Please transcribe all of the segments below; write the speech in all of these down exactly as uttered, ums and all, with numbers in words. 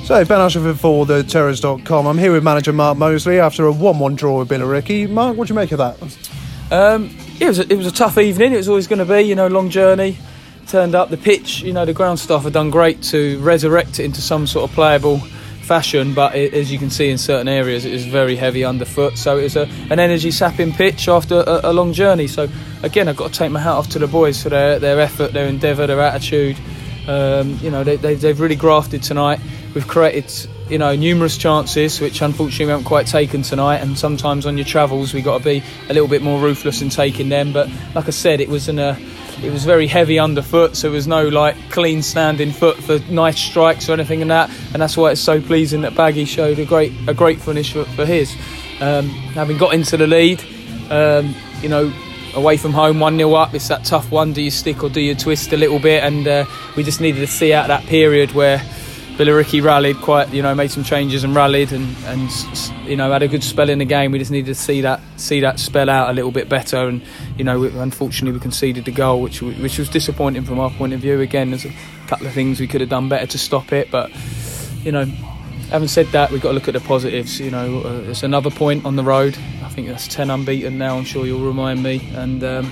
So, Ben Ashford for the Terrors dot com. I'm here with manager Mark Mosley after a one one draw with Billericay. Mark, what do you make of that? Um, it was a, it was a tough evening. It was always going to be, you know, long journey. Turned up the pitch. You know, the ground staff have done great to resurrect it into some sort of playable fashion. But it, as you can see in certain areas, it was very heavy underfoot. So it was a, an energy sapping pitch after a, a long journey. So again, I've got to take my hat off to the boys for their their effort, their endeavour, their attitude. Um, you know, they, they, they've really grafted tonight. We've created, you know, numerous chances, which unfortunately we haven't quite taken tonight. And sometimes on your travels, we've got to be a little bit more ruthless in taking them. But like I said, it was an, uh, it was very heavy underfoot, so there was no like clean standing foot for nice strikes or anything in that. And that's why it's so pleasing that Baggy showed a great, a great finish for, for his. Um, having got into the lead, um, you know. Away from home, one nil up, it's that tough one. Do you stick or do you twist a little bit? And uh, we just needed to see out that period where Billericay rallied quite, you know, made some changes and rallied and, and you know, had a good spell in the game. We just needed to see that see that spell out a little bit better. And, you know, we, unfortunately we conceded the goal, which which was disappointing from our point of view. Again, there's a couple of things we could have done better to stop it. But, you know, having said that, we've got to look at the positives. You know, uh, it's another point on the road. I think that's ten unbeaten now, I'm sure you'll remind me. And um,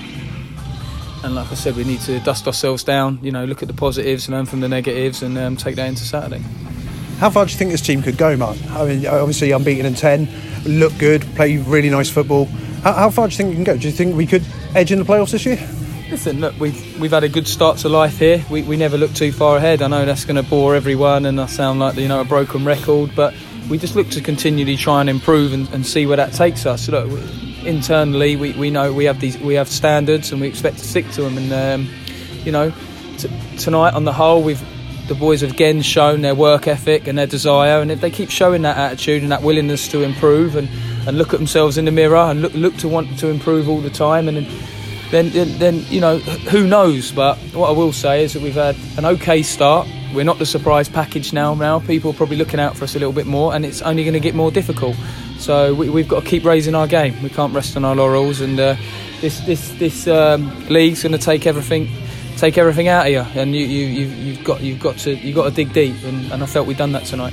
and like I said, we need to dust ourselves down, you know, look at the positives, learn from the negatives, and um, take that into Saturday. How far do you think this team could go, Mark? I mean, obviously unbeaten in ten, look good, play really nice football. How, how far do you think you can go? Do you think we could edge in the playoffs this year? Listen, look, we've we've had a good start to life here. We we never look too far ahead. I know that's going to bore everyone, and I sound like, you know, a broken record, but we just look to continually try and improve and, and see where that takes us. Look, internally, we, we know we have these we have standards, and we expect to stick to them. And um, you know, t- tonight on the whole, we've the boys have again shown their work ethic and their desire. And if they keep showing that attitude and that willingness to improve and, and look at themselves in the mirror and look look to want to improve all the time, and then then, then you know, who knows? But what I will say is that we've had an okay start. We're not the surprise package now. Now people are probably looking out for us a little bit more, and it's only going to get more difficult. So we, we've got to keep raising our game. We can't rest on our laurels, and uh, this this this um, league's going to take everything take everything out of you. And you you you've, you've got you've got to you've got to dig deep, and, and I felt we've done that tonight.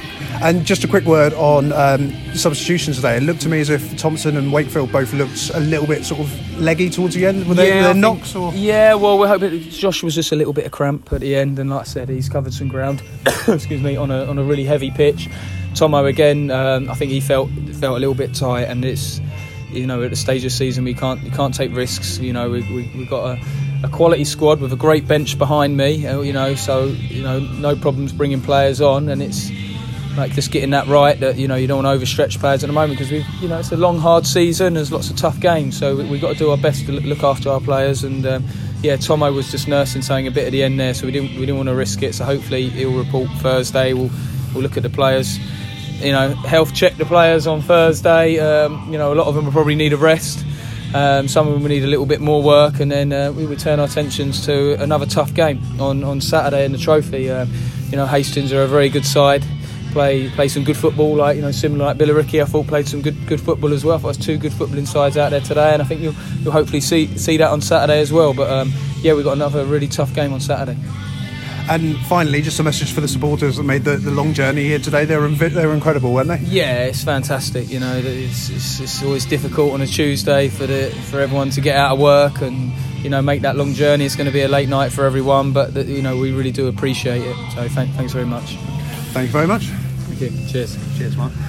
And just a quick word on um, substitutions today. It looked to me as if Thompson and Wakefield both looked a little bit sort of leggy towards the end. Were they, yeah, were they knocks? Or? Yeah, well, we're hoping Josh was just a little bit of cramp at the end, and like I said, he's covered some ground. excuse me, on a on a really heavy pitch. Tomo again, um, I think he felt felt a little bit tight, and it's, you know, at the stage of the season we can't you can't take risks. You know, we we we've got a. a quality squad with a great bench behind me. Uh, you know, so you know, no problems bringing players on, and it's like just getting that right, that, you know, you don't want to overstretch players at the moment, because we, you know, it's a long hard season, there's lots of tough games, so we, we've got to do our best to look after our players. And um, yeah, Tomo was just nursing something a bit at the end there, so we didn't we didn't want to risk it. So hopefully he'll report Thursday. We'll we'll look at the players, you know, health check the players on Thursday. Um, you know, a lot of them will probably need a rest. Um, some of them will need a little bit more work, and then uh, we would turn our attentions to another tough game on, on Saturday in the trophy. Um, you know, Hastings are a very good side. Play play some good football, like, you know, similar like Billericay. I thought played some good good football as well. I thought there's two good footballing sides out there today, and I think you'll you'll hopefully see see that on Saturday as well. But um, yeah, we've got another really tough game on Saturday. And finally, just a message for the supporters that made the, the long journey here today. They were they were incredible, weren't they? Yeah, it's fantastic. You know, it's, it's it's always difficult on a Tuesday for the for everyone to get out of work and, you know, make that long journey. It's going to be a late night for everyone, but the, you know, we really do appreciate it. So thank, thanks very much. Thank you very much. Thank you. Cheers. Cheers, Mark.